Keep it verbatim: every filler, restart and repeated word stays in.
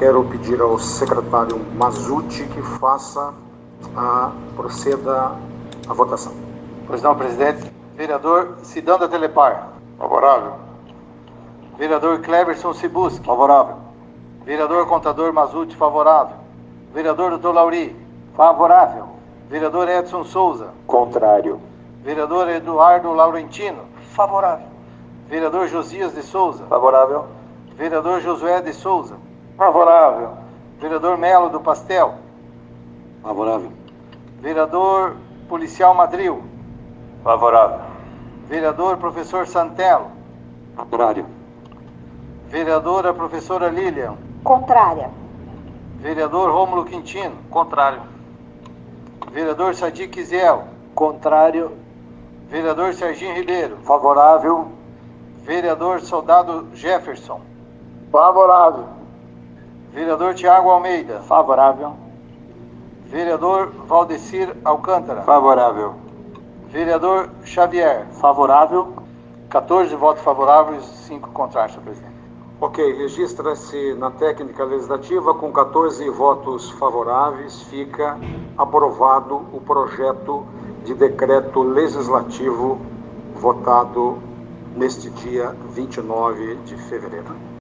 quero pedir ao secretário Mazzucci que faça a proceda a votação. Pois não, presidente. Vereador Sidão da Telepar. Favorável. Vereador Cleberson Cibuschi. Favorável. Vereador Contador Mazzucci, favorável. Vereador Doutor Lauri. Favorável. Vereador Edson Souza. Contrário. Vereador Eduardo Laurentino. Favorável. Vereador Josias de Souza. Favorável. Vereador Josué de Souza. Favorável. Vereador Melo do Pastel. Favorável. Vereador Policial Madril. Favorável. Vereador Professor Santelo. Contrário. Vereadora Professora Lilian. Contrária. Vereador Rômulo Quintino. Contrário. Vereador Sadiq Ziel. Contrário. Vereador Serginho Ribeiro. Favorável. Vereador Soldado Jefferson. Favorável. Vereador Tiago Almeida. Favorável. Vereador Valdecir Alcântara. Favorável. Vereador Xavier. Favorável. quatorze votos favoráveis, cinco contrários, senhor presidente. Ok, registra-se na técnica legislativa com quatorze votos favoráveis, fica aprovado o projeto de decreto legislativo votado neste dia vinte e nove de fevereiro.